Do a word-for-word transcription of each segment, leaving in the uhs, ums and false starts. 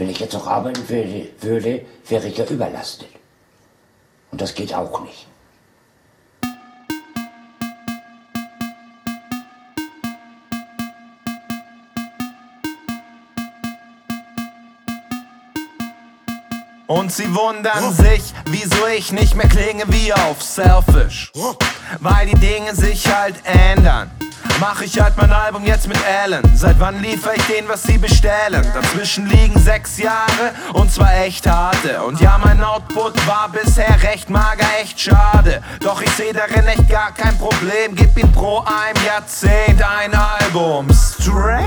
Wenn ich jetzt noch arbeiten würde, würde, wäre ich ja überlastet. Und das geht auch nicht. Und sie wundern sich, wieso ich nicht mehr klinge wie auf Selfish. Weil die Dinge sich halt ändern. Mach ich halt mein Album jetzt mit Alan. Seit wann liefer ich denen, was sie bestellen? Dazwischen liegen sechs Jahre und zwar echt harte. Und ja, mein Output war bisher recht mager, echt schade. Doch ich seh darin echt gar kein Problem. Gib ihm pro ein Jahrzehnt ein Album straight.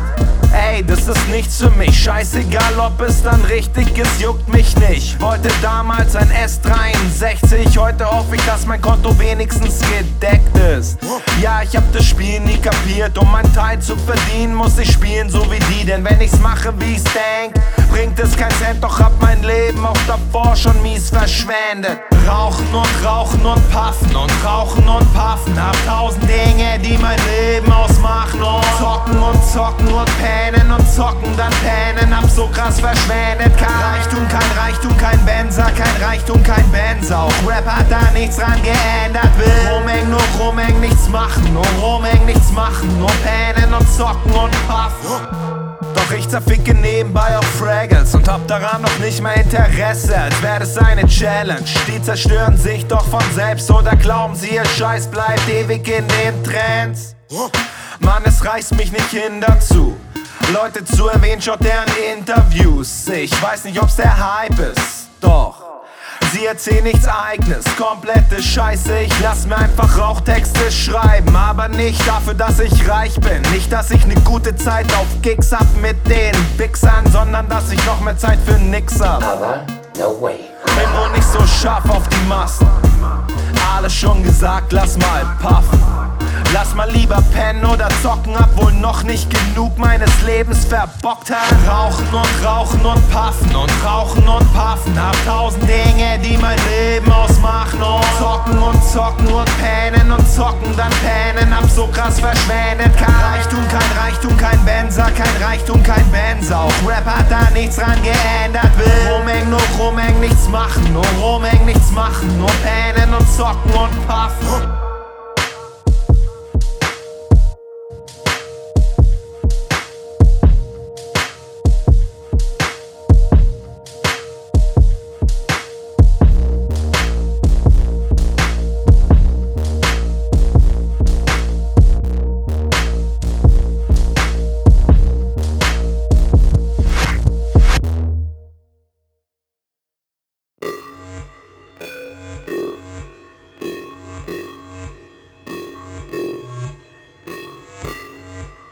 Ey, das ist nichts für mich. Scheißegal, ob es dann richtig ist, juckt mich nicht. Wollte damals ein S dreiundsechzig, heute hoffe ich, dass mein Konto wenigstens gedeckt ist. Ja, ich hab das Spiel nie kapiert. Um meinen Teil zu verdienen, muss ich spielen so wie die. Denn wenn ich's mache, wie ich's denk, bringt es kein Cent. Doch hab mein Leben auch davor schon mies verschwendet. Rauchen und rauchen und puffen und rauchen und puffen. Hab tausend Dinge, die mein Leben ausmachen. Und zocken und zocken und pennen und zocken, dann pennen. Hab so krass verschwendet. Kein Reichtum, kein Reichtum, kein Benzer. Kein Reichtum, kein Benzer. Auch Rap hat da nichts dran geändert. Will rumhängen, nur rumhängen, nichts machen. Nur rumhängen, nichts machen. Nur pennen und zocken und puffen. Doch ich zerficke nebenbei auf Fraggles und hab daran noch nicht mal Interesse, als wäre das eine Challenge. Die zerstören sich doch von selbst oder glauben sie, ihr Scheiß bleibt ewig in den Trends. Mann, es reißt mich nicht hin dazu, Leute zu erwähnen, schaut deren Interviews. Ich weiß nicht, ob's der Hype ist, doch sie erzählen nichts Eigenes, komplette Scheiße. Ich lass mir einfach Rauchtexte schreiben, aber nicht dafür, dass ich reich bin. Nicht, dass ich ne gute Zeit auf Gigs hab mit den Wichsern, sondern dass ich noch mehr Zeit für nix hab. Aber no way. Bin wohl nicht so scharf auf die Massen. Alles schon gesagt, lass mal puffen. Lass mal lieber pennen oder zocken, hab wohl noch nicht genug meines Lebens verbockt. Rauchen und rauchen und puffen und rauchen und puffen. Hab tausend Dinge, die mein Leben ausmachen. Und zocken und zocken und pennen und zocken, dann pennen. Hab so krass verschwendet. Kein Reichtum, kein Reichtum, kein Benzer. Kein Reichtum, kein Benzer. Auch Rap hat da nichts dran geändert. Will rumhängen, nur rumhängen, nichts machen. Nur rumhängen, nichts machen. Nur pennen und zocken und puffen.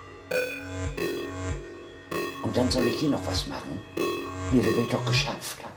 Und dann soll ich hier noch was machen? Nee, das will ich doch geschafft haben.